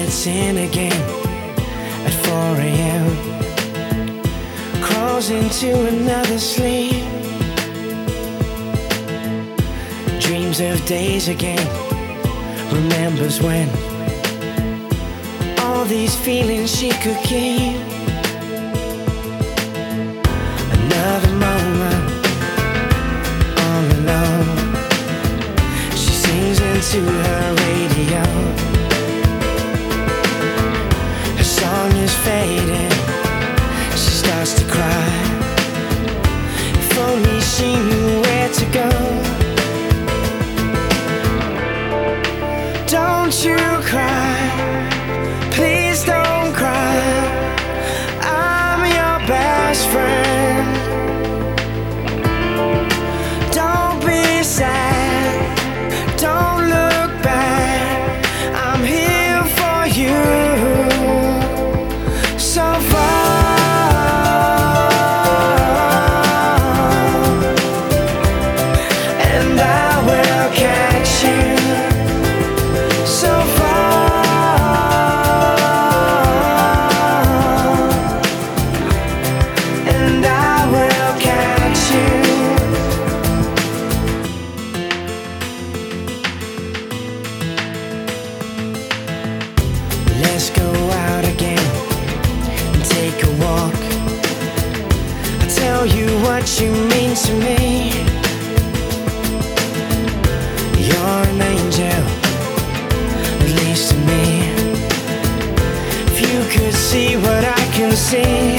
gets in again at 4 a.m. Crawls into another sleep. Dreams of days again. Remembers when all these feelings she could keep. Another moment, all alone. She sings into her radio. Her song is fading. She starts to cry. If only she knew where to go. Don't you cry, please don't cry. I'm your best friend. Don't be sad, don't look back. I'm here for you. So far, and I will catch you. So far, and I will catch you. Let's go out again and take a walk. I'll tell you what you mean to me. You're an angel, at least to me. If you could see what I can see.